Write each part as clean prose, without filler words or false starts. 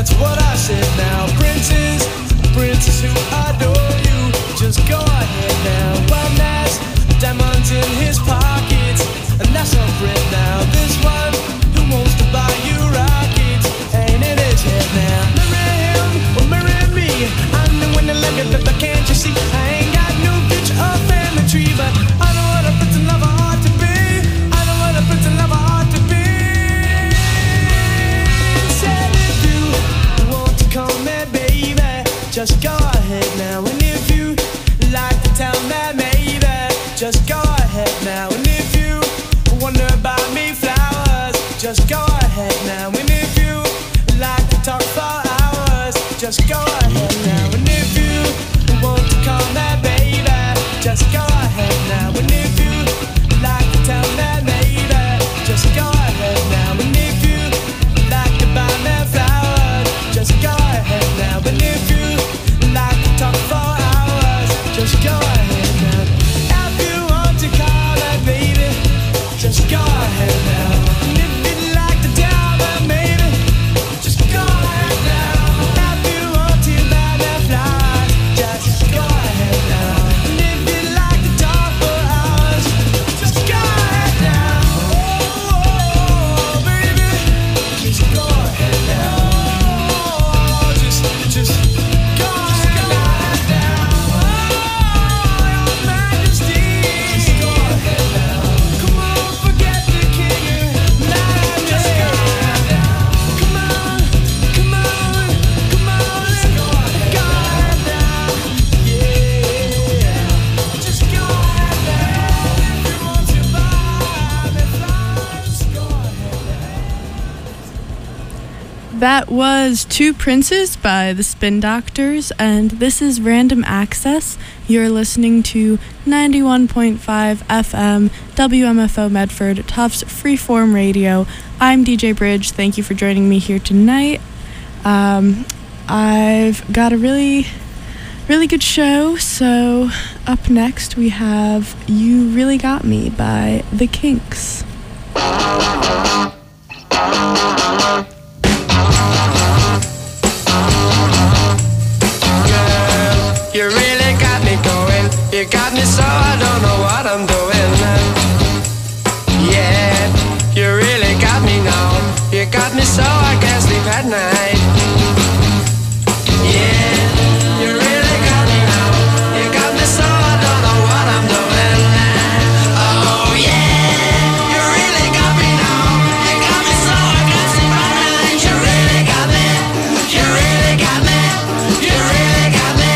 That's what I said now. Princes, princes who adore you, just go ahead now. One has diamonds in his pockets, and that's a friend now. This one who wants to buy you rockets ain't in his head now. Marry him or marry me, I'm the one that like it, but can't you see? I ain't got no picture or family tree, but I know what a prince and lover ought to be. I know what a prince and lover ought to be. Said if you want to call me baby, just go ahead now. And if you like to tell me maybe, just go ahead now. And if you wonder about me flowers, just go ahead now. And if you like to talk for hours, just go ahead now. And if you want to call me baby, just go ahead now. And if you like to tell me maybe, just go ahead now. And if you like to buy me flowers, just go ahead now. And if you like to talk for hours, just go ahead now. If you want to call me baby, just go ahead now. And if you'd like to tell me maybe, just go ahead now. If you want to buy me flowers, just go ahead now. And if you'd like to talk for hours, just go ahead now. Oh, baby, just go ahead now. Just go ahead now. Oh, your majesty, just go ahead now. Come on, forget the king and majesty. Just go ahead now. Come on, come on, come on, let's go ahead now. Yeah, just go ahead now. If you want to buy me flowers, go ahead now. That was Two Princes by the Spin Doctors, and this is Random Access. You're listening to 91.5 FM, WMFO Medford, Tufts Freeform Radio. I'm DJ Bridge. Thank you for joining me here tonight. I've got a really good show, so up next we have You Really Got Me by The Kinks. You really got me going. You got me so I don't know what I'm doing. Yeah, you really got me now. You got me so I can't sleep at night. Yeah, you really got me now. You got me so I don't know what I'm doing. Oh yeah, you really got me now. You got me so I can't sleep at night. You really got me. You really got me. You really got me.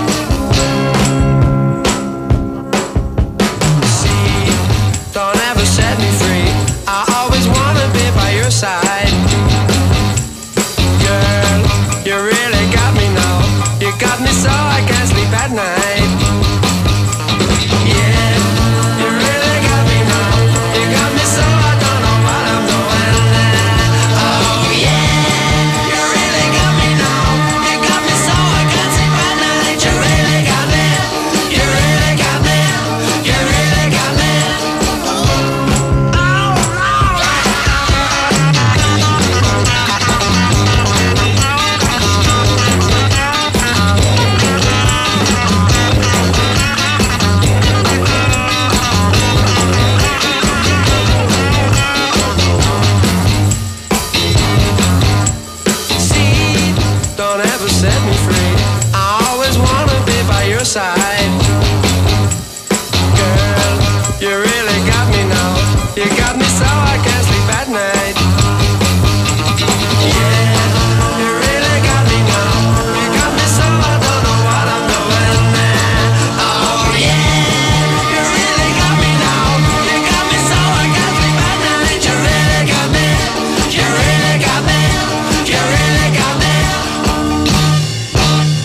Don't ever set me free. I always wanna be by your side. Girl, you really got me now. You got me so I can't sleep at night. Yeah, you really got me now. You got me so I don't know what I'm doing. Oh yeah, you really got me now. You got me so I can't sleep at night. You really got me. You really got me. You really got me. See, don't ever set me free. I always wanna be by your side. Girl, you really got me now. You got me so I can't sleep at night. Yeah, you really got me now. You got me so I don't know what I'm doing. Oh yeah, you really got me now. You got me so I can't sleep at night. You really got me. You really got me. You really got me.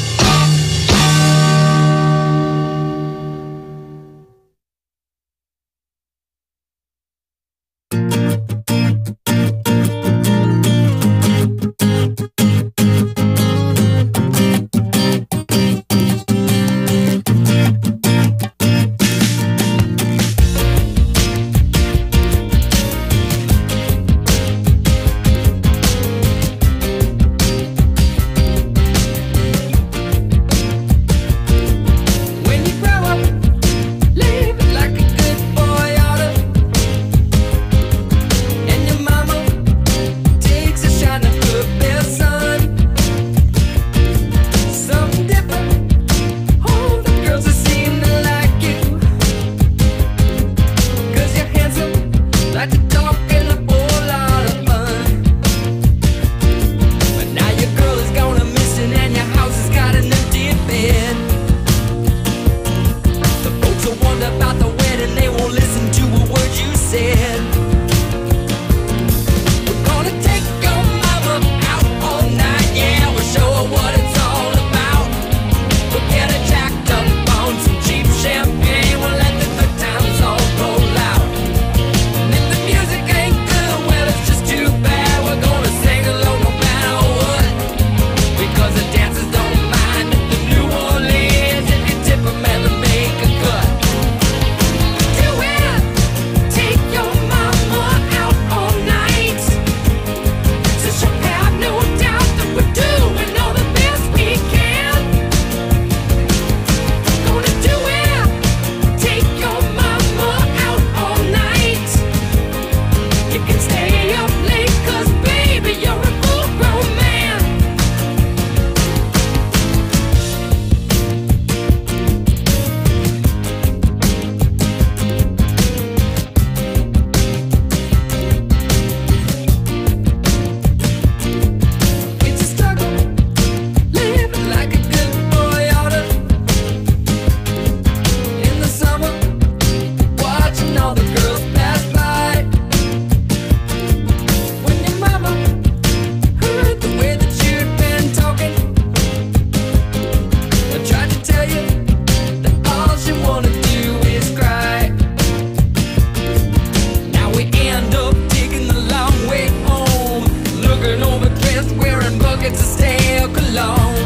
pockets of stale cologne.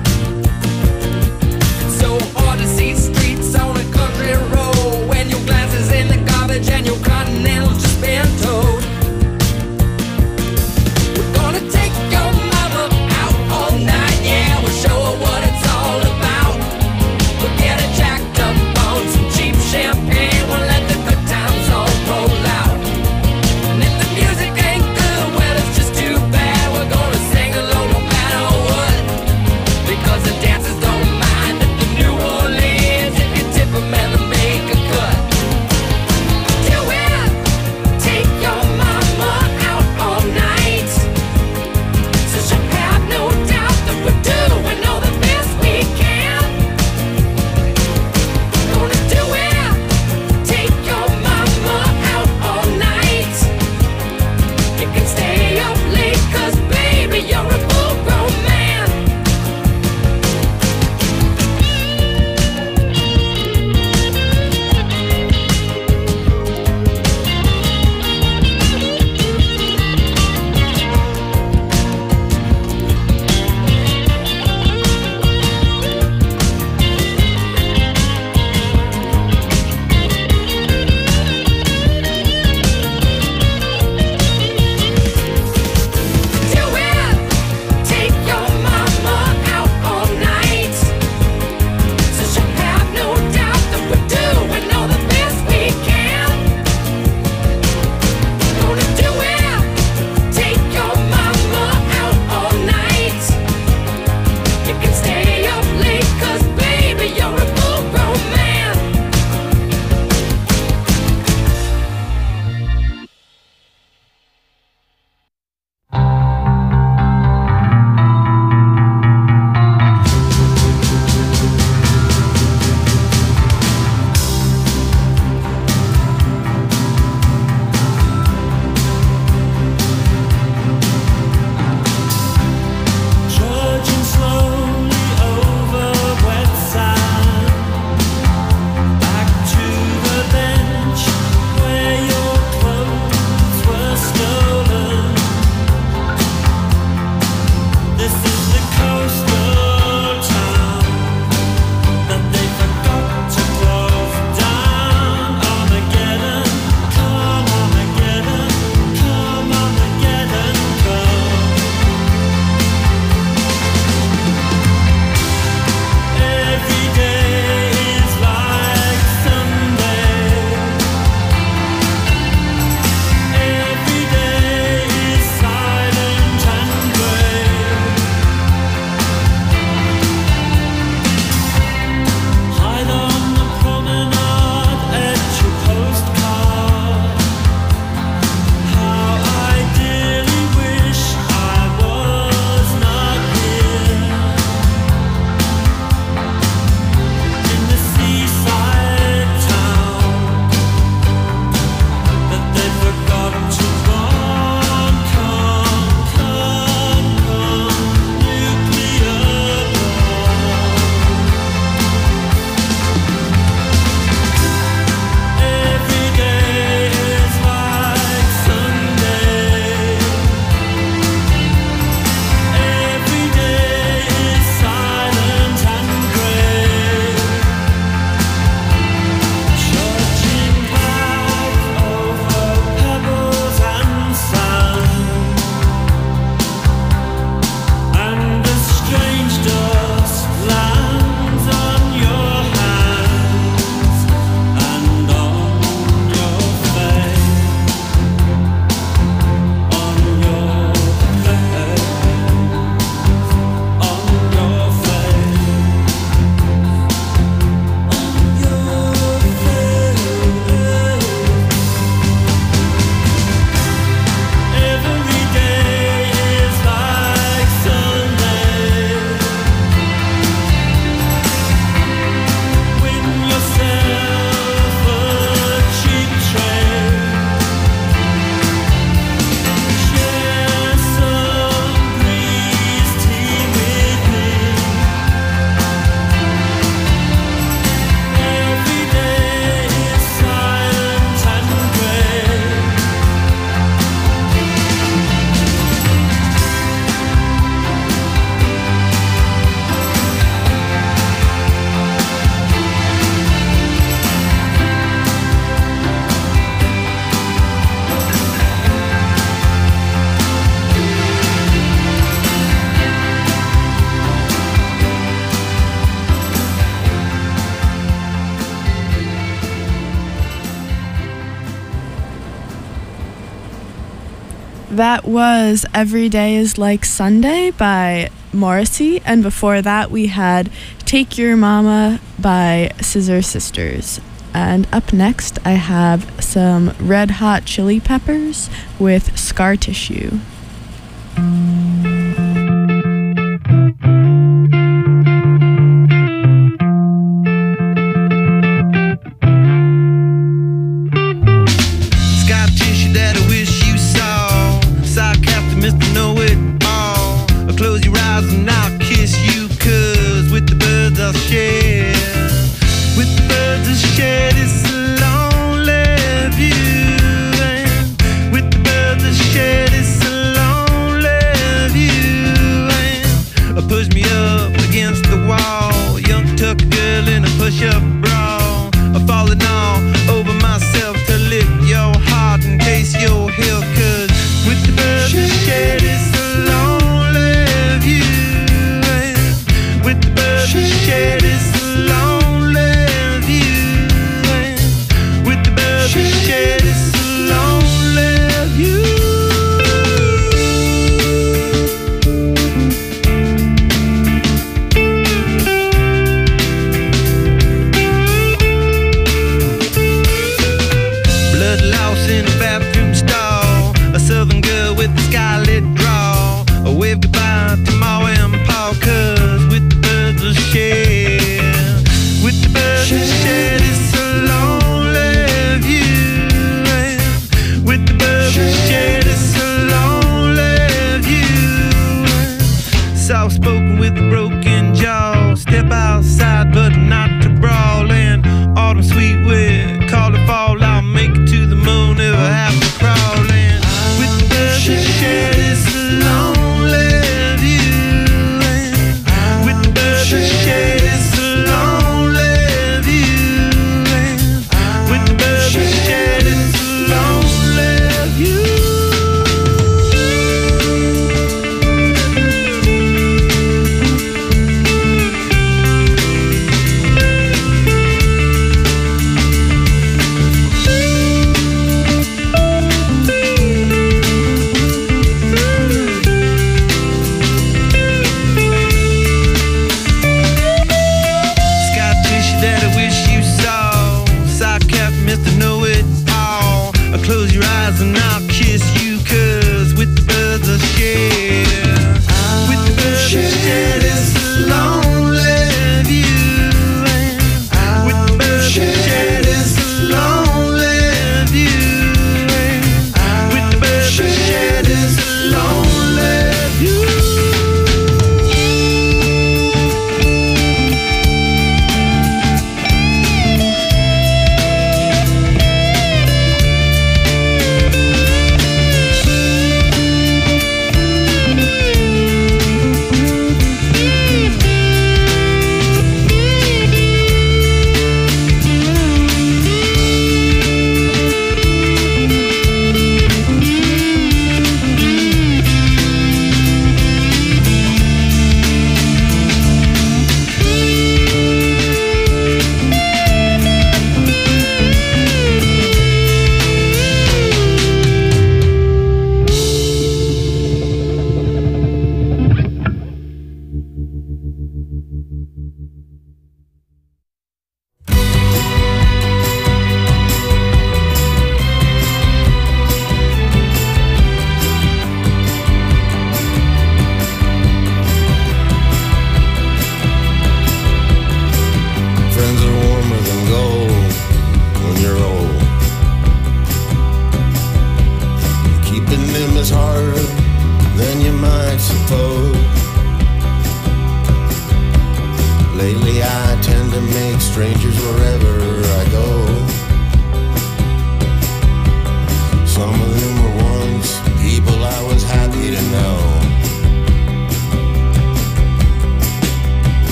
It's so hard to see streets on a country road when your glass is in the garbage and your continental's just been towed. We're gonna take your mama out all night, yeah, we'll show her what it's all about. We'll get her jacked up on some cheap champagne, we'll let the good times all roll out. And if the music ain't good, well, it's just too bad. We're gonna sing along no matter what. That was Every Day is Like Sunday by Morrissey, and before that we had Take Your Mama by Scissor Sisters. And up next I have some Red Hot Chili Peppers with Scar Tissue.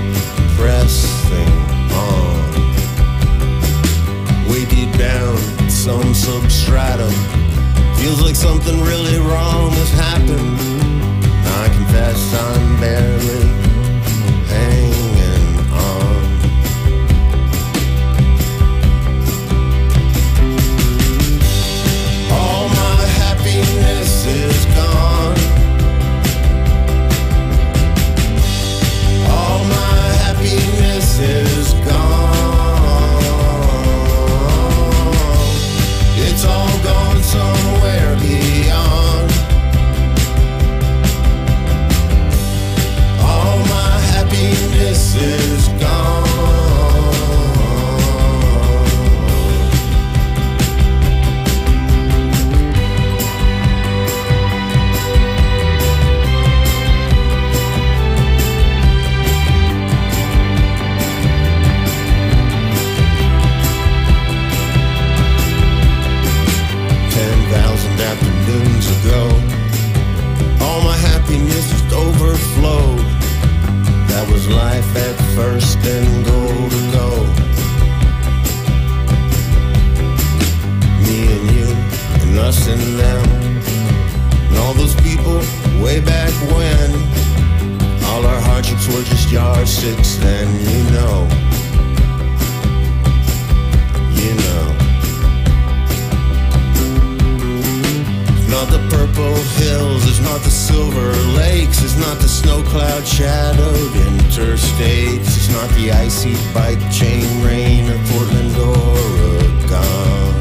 Pressing on, weighted down first and goal to go. Me and you, and us and them, and all those people way back when. All our hardships were just yardsticks then, you know. You know. It's not the purple hills, it's not the silver lakes, it's not the snow cloud shadowed interstates, it's not the icy bike chain rain of Portland, Oregon.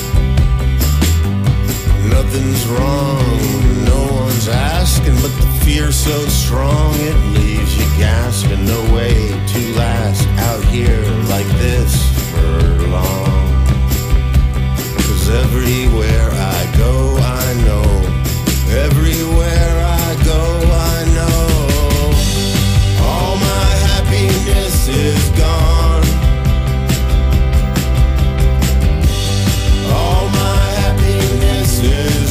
Nothing's wrong, no one's asking, but the fear's so strong it leaves you gasping. No way to last out here like this for long. 'Cause everywhere I go, I know. Everywhere I go, I know. All my happiness is gone. All my happiness is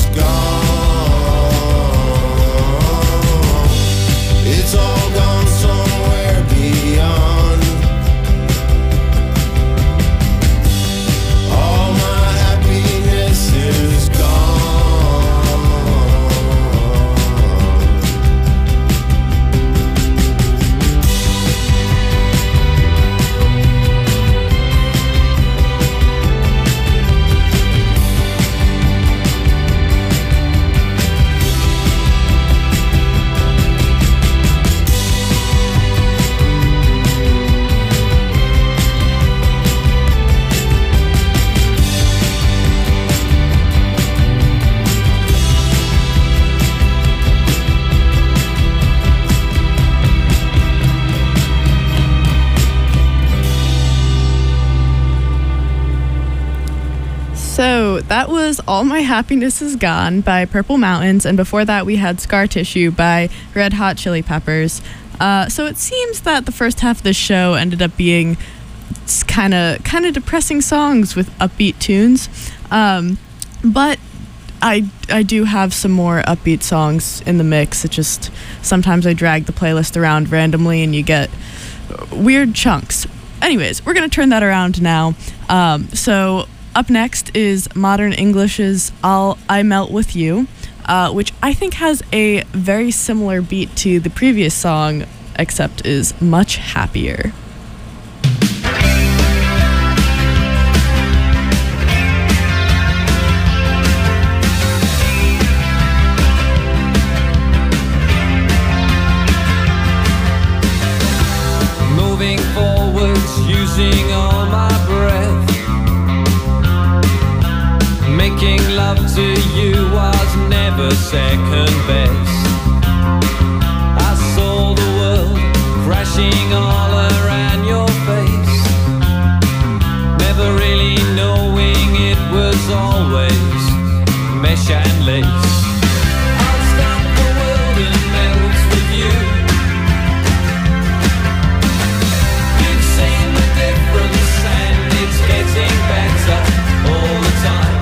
gone. It's all gone somewhere beyond. All my happiness is gone. So that was All My Happiness Is Gone by Purple Mountains, and before that we had Scar Tissue by Red Hot Chili Peppers. So it seems that the first half of the show ended up being kind of depressing songs with upbeat tunes, but I do have some more upbeat songs in the mix. It just sometimes I drag the playlist around randomly and you get weird chunks. Anyways, we're gonna turn that around now. So up next is Modern English's I Melt With You, which I think has a very similar beat to the previous song, except is much happier. Moving forwards, using all my breath. Making love to you was never second best. I saw the world crashing all around your face, never really knowing it was always mesh and lace. I'll stop the world and melt with you. You've seen the difference and it's getting better all the time.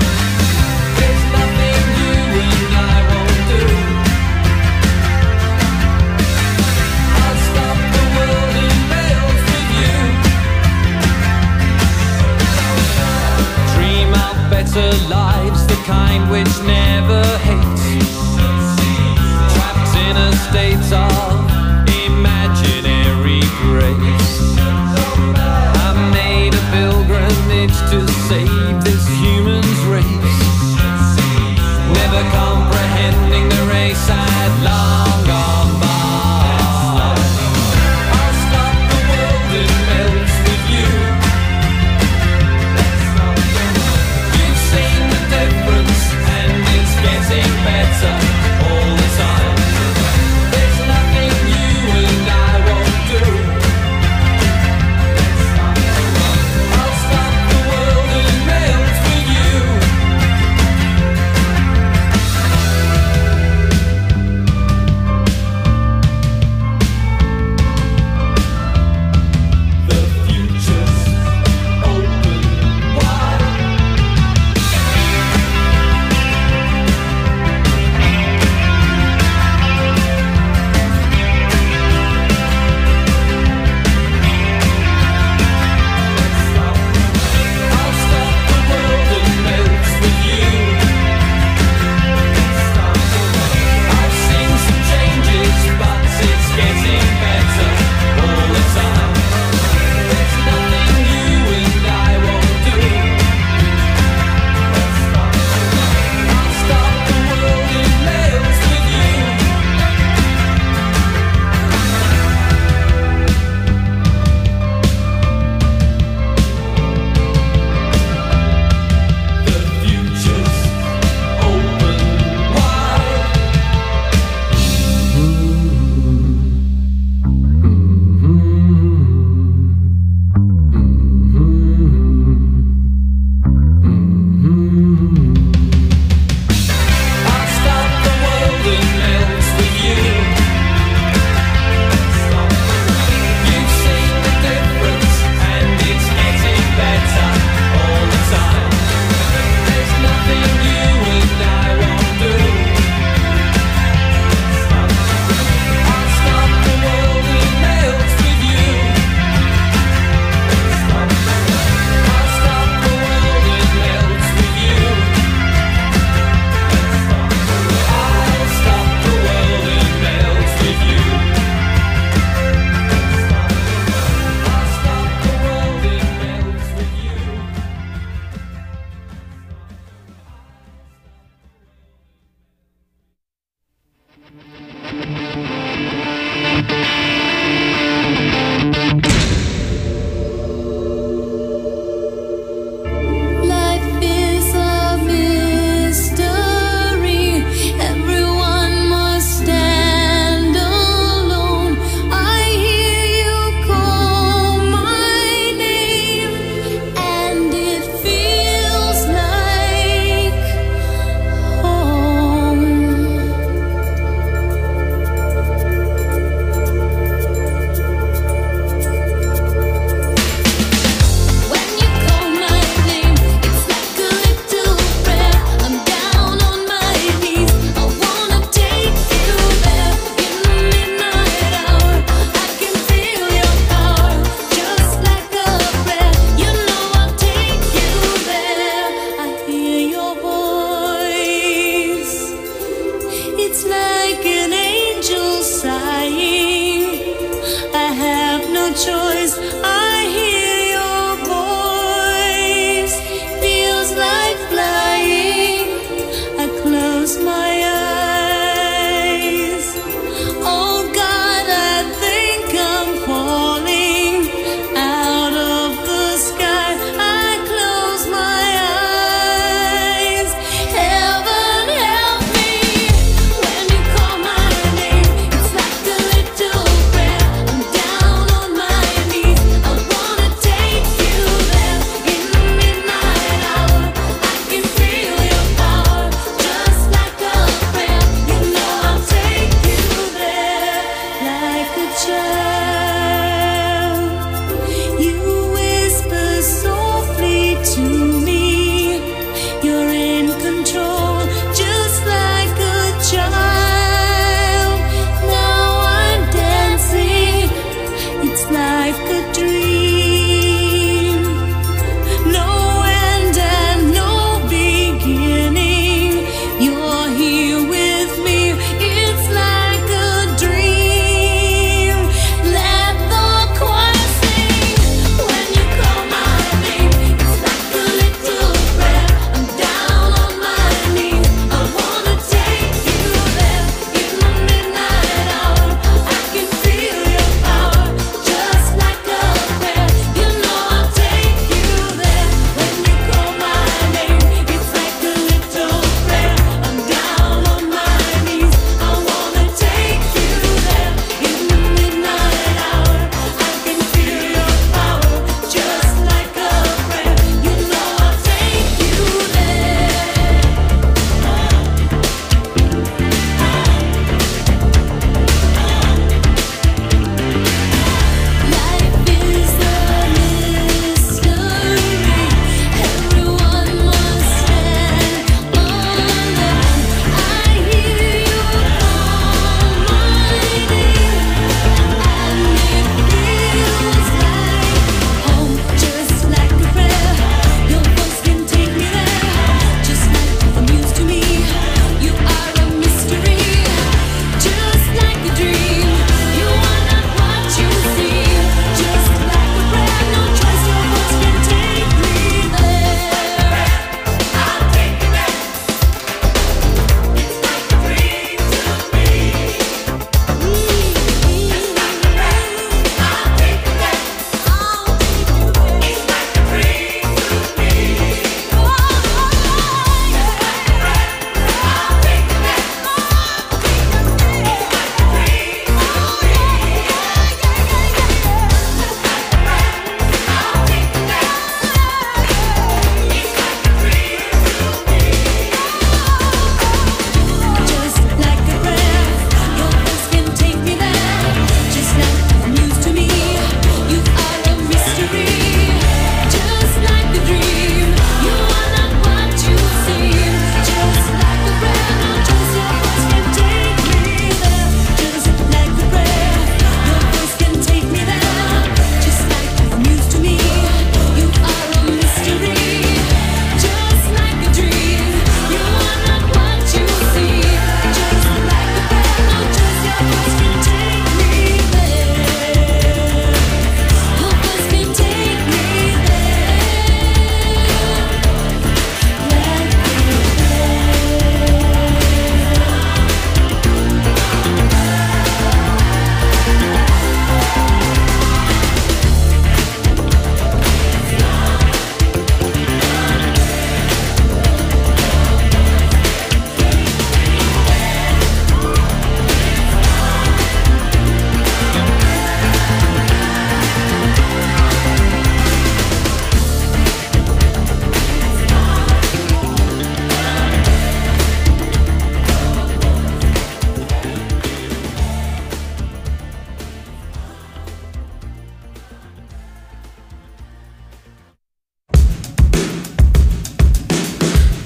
Better lives, the kind which never hates, trapped in a state of imaginary grace. I made a pilgrimage to save this human's race, never comprehending the race had long gone by. I'll stop the world and melt with you. Difference and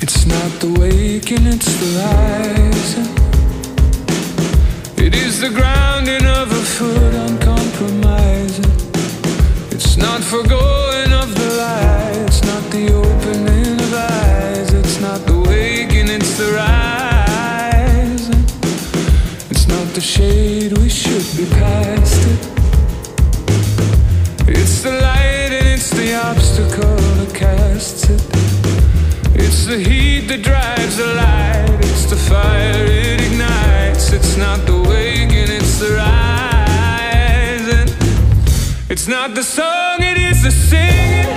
It's not the waking, it's the rising. It is the grounding of a foot uncompromising. It's not forgoing of the light, it's not the opening of eyes. It's not the waking, it's the rising. It's not the shade, we should be past it. It's the light and it's the obstacle that casts it. It's the heat that drives the light. It's the fire it ignites. It's not the waking, it's the rising. It's not the song, it is the singing.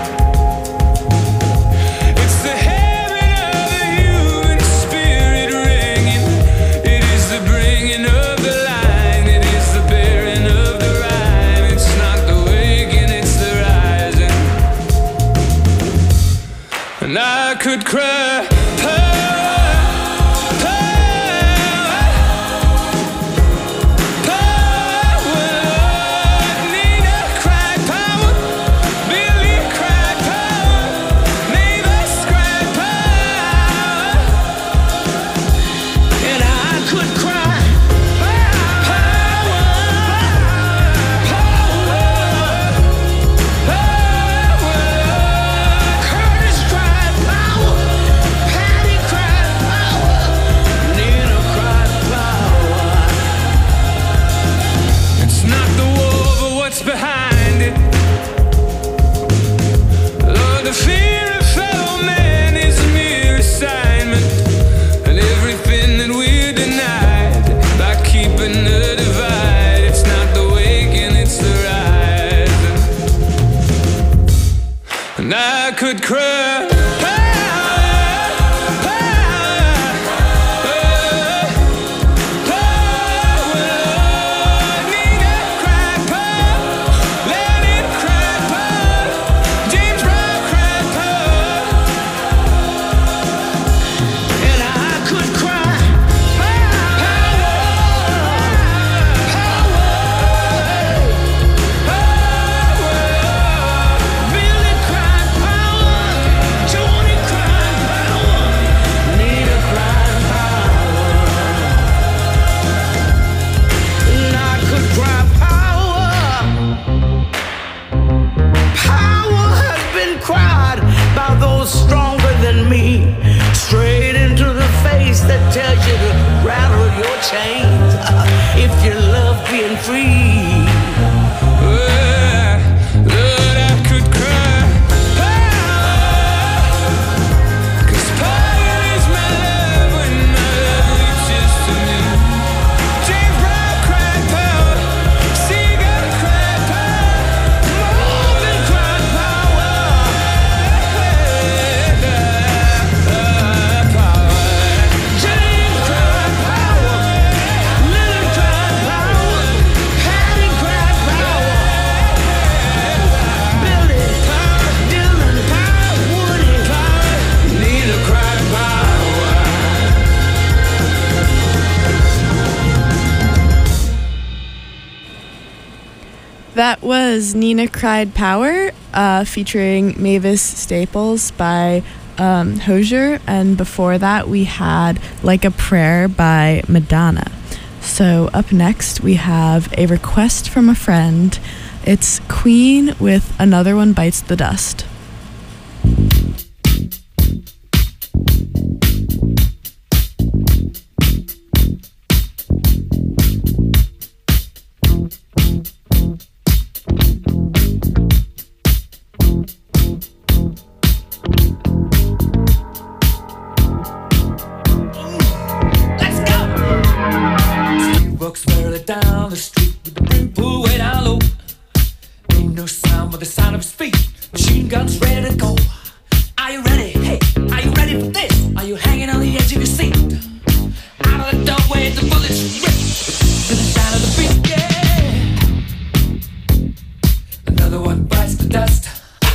It's the heaven of the human spirit ringing. It is the bringing of the line. It is the bearing of the rhyme. It's not the waking, it's the rising. And I could cry behind it. Lord, the fear of fellow man is a mere assignment, and everything that we're denied by keeping the divide. It's not the waking, it's the rising. And I could cry stronger than me, straight into the face that tells you to rattle your chains if you love being free. Lord, I could cry, 'cause power is my love when my love reaches to me. James Brown cried power, Seagull cried power, more than cried power. That was Nina Cried Power, featuring Mavis Staples by Hozier, and before that we had Like a Prayer by Madonna. So up next we have a request from a friend. It's Queen with Another One Bites the Dust. Walks further down the street with the brim pulled way down low. Ain't no sound but the sound of his feet. Machine guns ready to go. Are you ready? Hey, are you ready for this? Are you hanging on the edge of your seat? Out of the doorway, the bullets rip to the sound of the beat. Yeah. Another one bites the dust.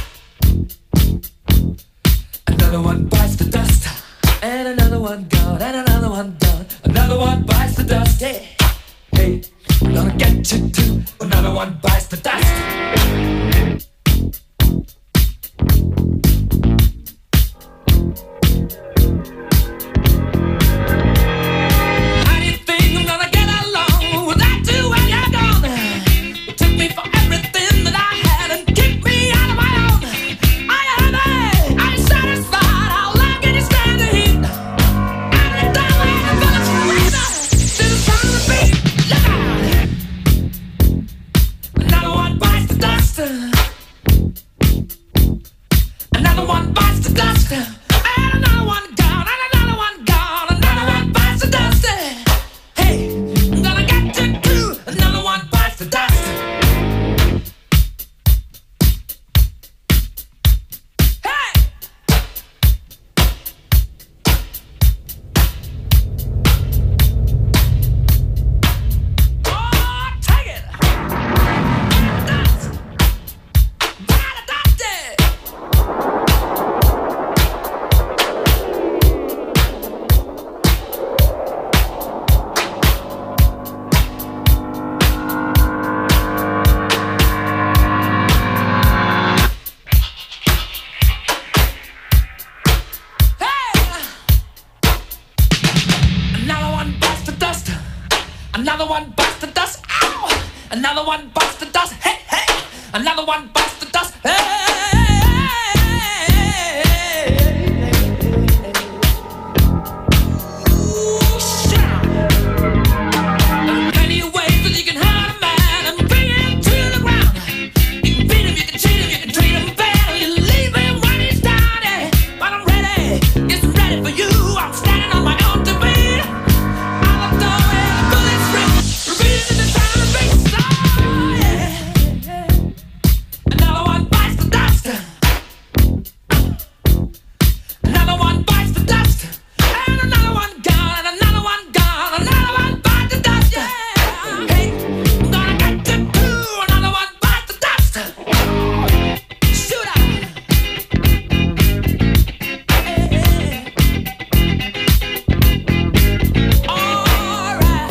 Another one bites the dust. And another one gone. And another one done. Another one bites the dust. Yeah. Hey, I'm gonna get you too. Another one bites the dust. dust. Another one bites the dust. And another one gone, and another one gone. Another one bites the dust. Hey, I'm gonna get you too. Another one bites the dust. Another one bites the dust. Ow! Another one bites the dust. Hey, hey! Another one bites the dust. Hey! Ooh, shout! There are plenty of ways that you can hurt a man and bring him to the ground. You can beat him, you can cheat him, you can treat him bad, or you leave him when he's down. But I'm ready, yes, I'm ready for you. I'm standing on my own two feet. Another one bites the dust. Another one bites the dust. And another one gone, and another one gone. Another one bites the dust. Yeah. Hey, I'm gonna get you too. Another one bites the dust. Shoot out. All right.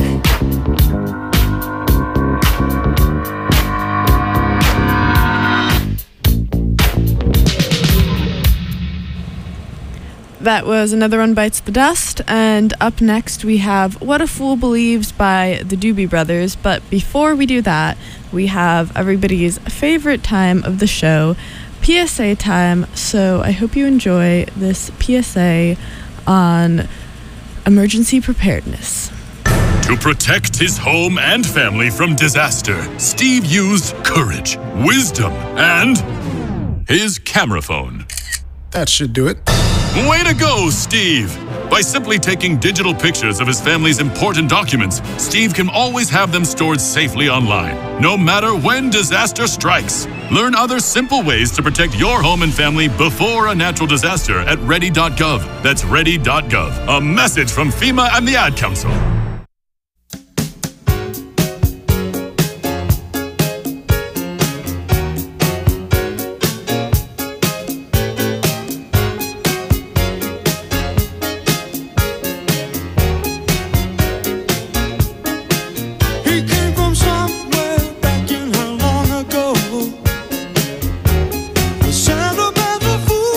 That was Another One Bites the Dust, and up next we have What a Fool Believes by the Doobie Brothers. But before we do that, we have everybody's favorite time of the show, PSA time. So I hope you enjoy this PSA on emergency preparedness. To protect his home and family from disaster, Steve used courage, wisdom, and his camera phone. That should do it. Way to go, Steve! By simply taking digital pictures of his family's important documents, Steve can always have them stored safely online, no matter when disaster strikes. Learn other simple ways to protect your home and family before a natural disaster at ready.gov. That's ready.gov. A message from FEMA and the Ad Council.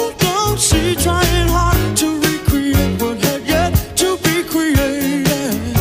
Trying hard to recreate what had yet to be created.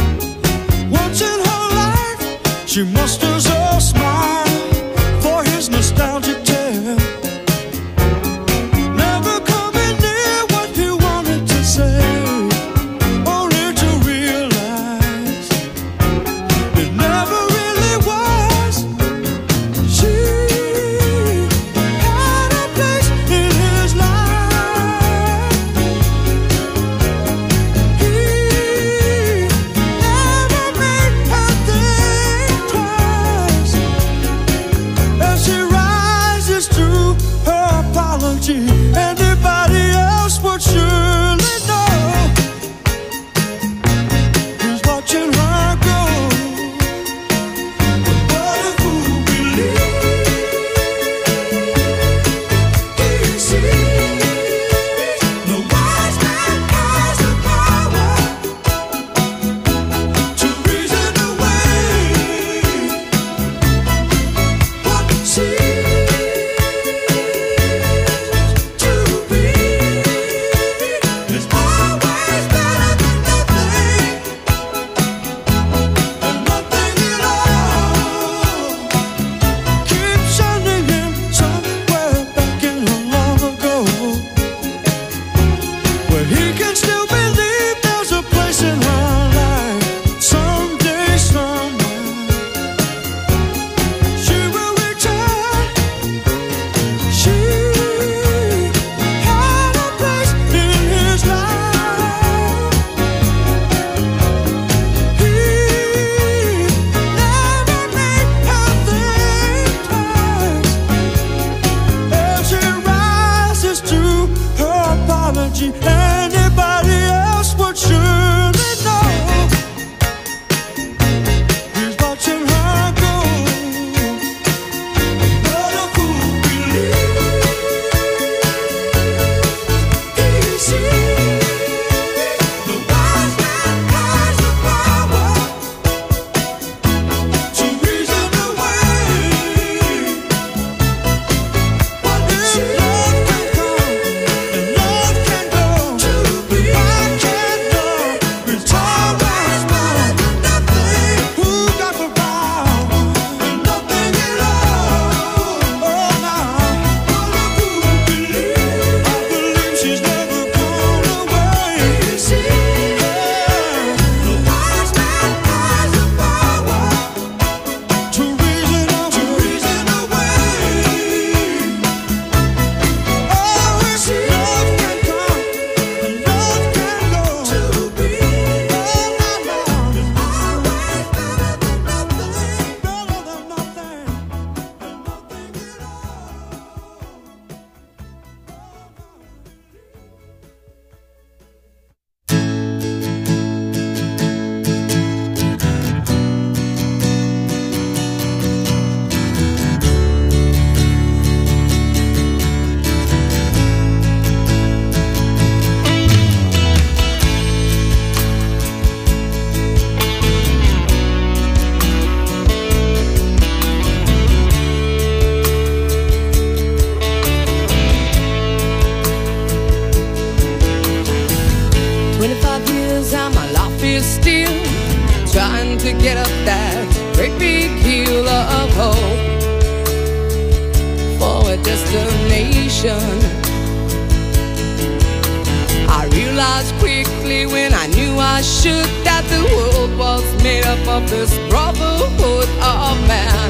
shook that the world was made up of this brotherhood of man,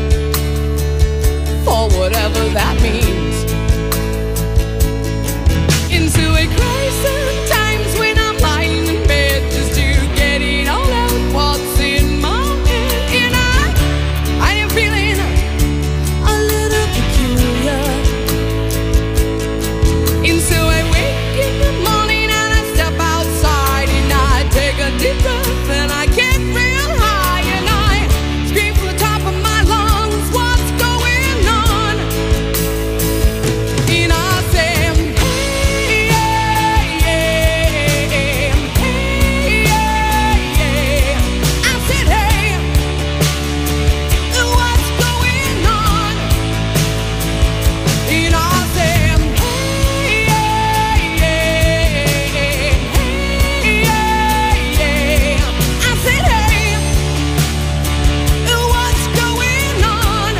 for whatever that means. Into a crisis times when I'm lying in bed just to get it all out what's in my head. And I am feeling a little peculiar. And so I wake in the morning and I step outside and I take a deep breath and I get real high and I scream from the top of my lungs, what's going on? And I say, hey, hey, hey, hey, hey. I said, hey, what's going on? And I said, hey, hey, hey, hey, hey. I said, hey, what's going on?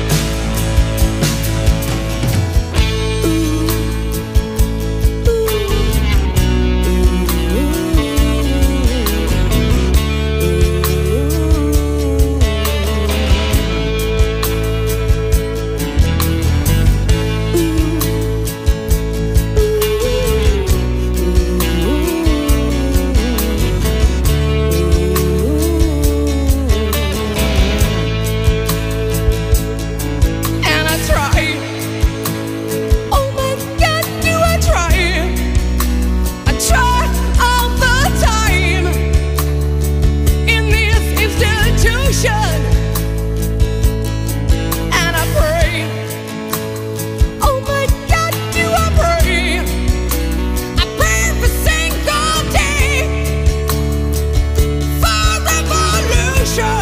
And I try. Oh my God, do I try? I try all the time in this institution. And I pray. Oh my God, do I pray? I pray every single day for revolution.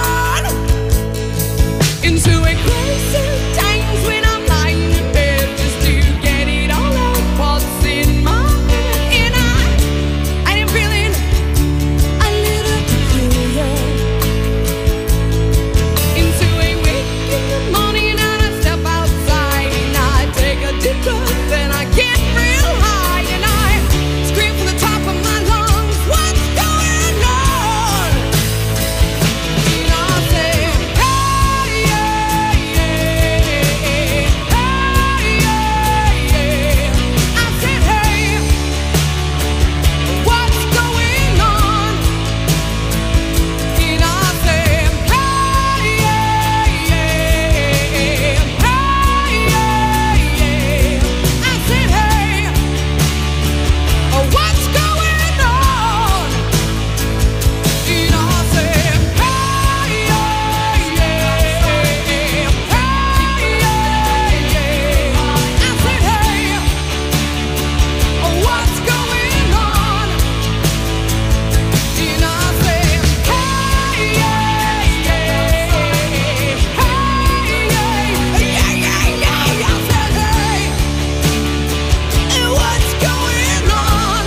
Into a crisis times when I'm lying in bed just to get it all out what's in my head. And I am feeling a little peculiar. Into a wake in the morning and I step outside and I take a deep breath and I get real high and I scream from the top of my lungs, what's going on? And I say, hey, hey, hey, hey, hey. I said, hey, what's going on? And I said, hey, hey, hey, hey, hey. I said, hey, what's going on? And I said, hey, hey, hey, hey. I said, hey, what's going on? And I said, hey, hey, hey, hey. I said, hey, what's going on?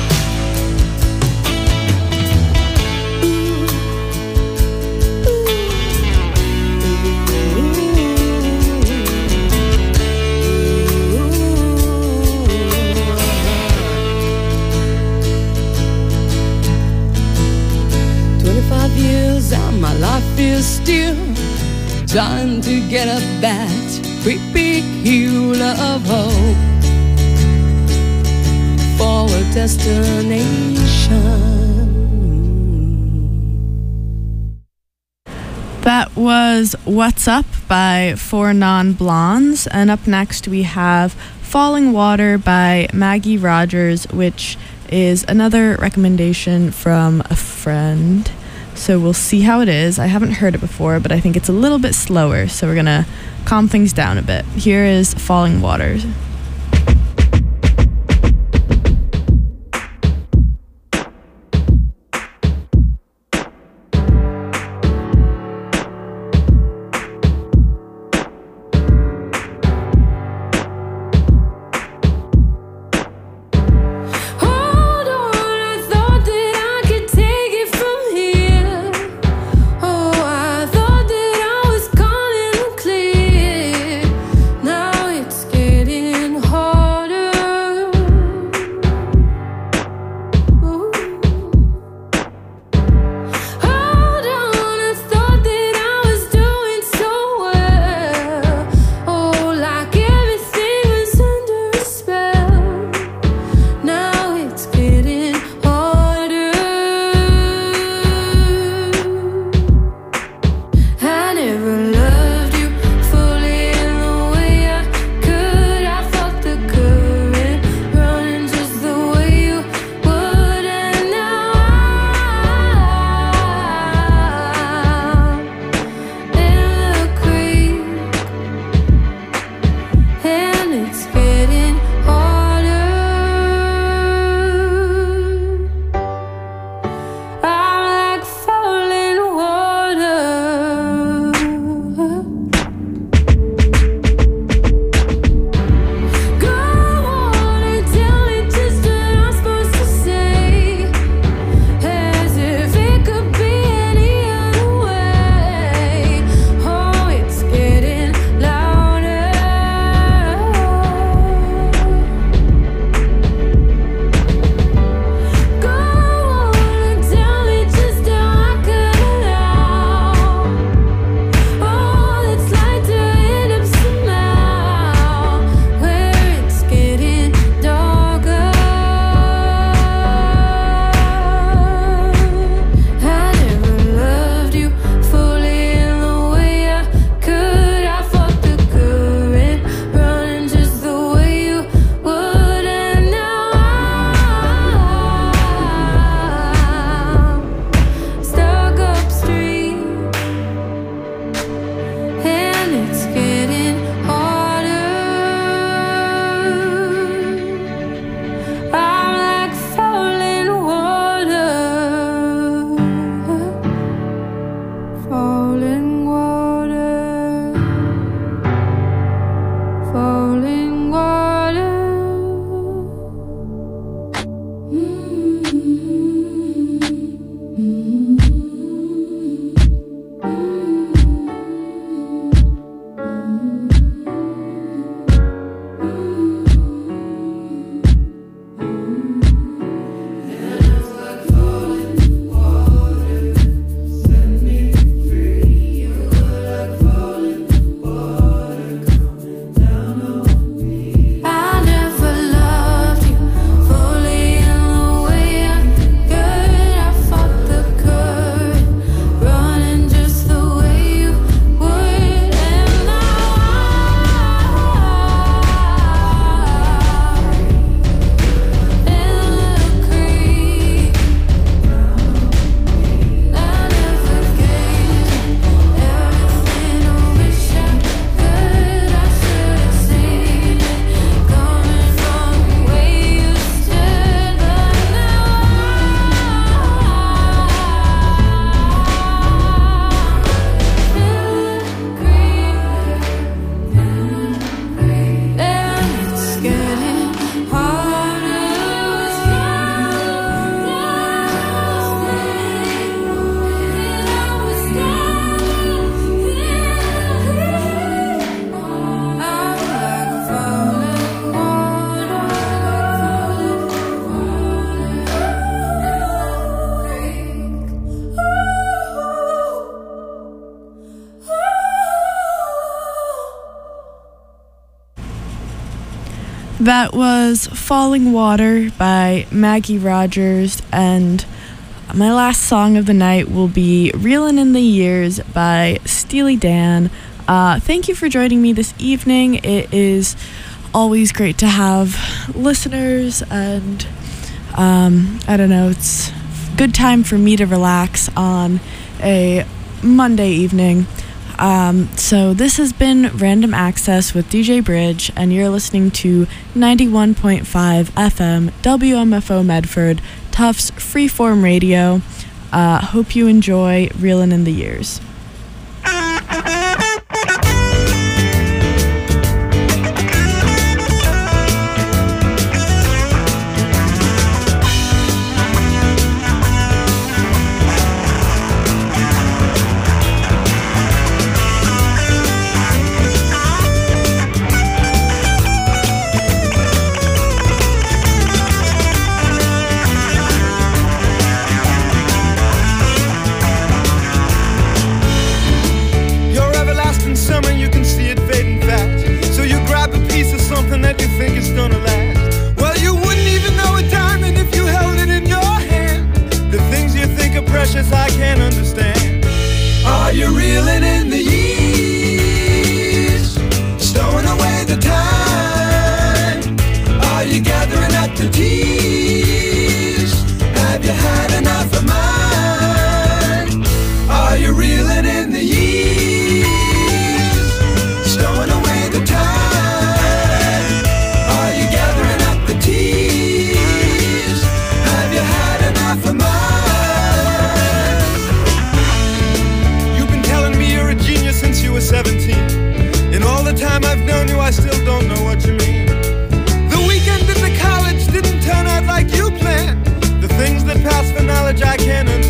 Years and my life is still trying to get up that great big hill of hope for a destination. That was What's Up by Four Non Blondes. And up next we have Falling Water by Maggie Rogers, which is another recommendation from a friend. So we'll see how it is. I haven't heard it before, but I think it's a little bit slower, so we're going to calm things down a bit. Here is Falling Water. Hold on, I thought that I could take it from here. Oh, I thought that I was calling it clear. Now it's getting That was Falling Water by Maggie Rogers, and my last song of the night will be Reelin' in the Years by Steely Dan. Thank you for joining me this evening. It is always great to have listeners, and I don't know, it's a good time for me to relax on a Monday evening. So this has been Random Access with DJ Bridge, and you're listening to 91.5 FM WMFO Medford, Tufts Freeform Radio. Hope you enjoy Reelin' in the Years. That you think is gonna last. Well, you wouldn't even know a diamond if you held it in your hand. The things you think are precious, I can't understand. Are you reeling in the years, stowing away the time? Are you gathering up the tears? Have you had enough of mine? Are you reeling in the years, stowing away the time? Since you were 17. In all the time I've known you, I still don't know what you mean. The weekend in the college didn't turn out like you planned. The things that pass for knowledge I can't understand.